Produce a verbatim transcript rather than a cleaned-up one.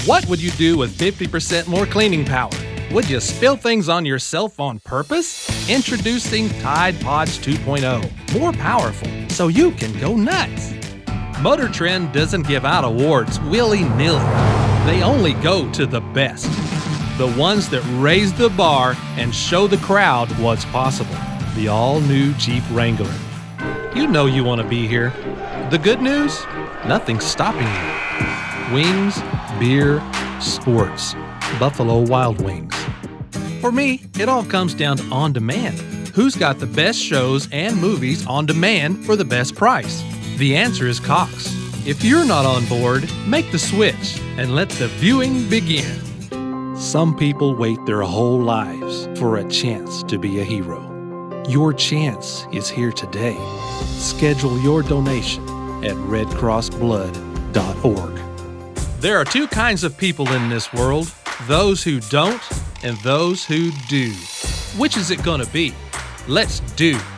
What would you do with fifty percent more cleaning power? Would you spill things on yourself on purpose? Introducing Tide Pods two point oh. More powerful, so you can go nuts. Motor Trend doesn't give out awards willy-nilly. They only go to the best. The ones that raise the bar and show the crowd what's possible. The all-new Jeep Wrangler. You know you want to be here. The good news? Nothing's stopping you. Wings, beer, sports. Buffalo Wild Wings. For me, it all comes down to on demand. Who's got the best shows and movies on demand for the best price? The answer is Cox. If you're not on board, make the switch and let the viewing begin. Some people wait their whole lives for a chance to be a hero. Your chance is here today. Schedule your donation at red cross blood dot org. There are two kinds of people in this world, those who don't and those who do. Which is it gonna be? Let's do.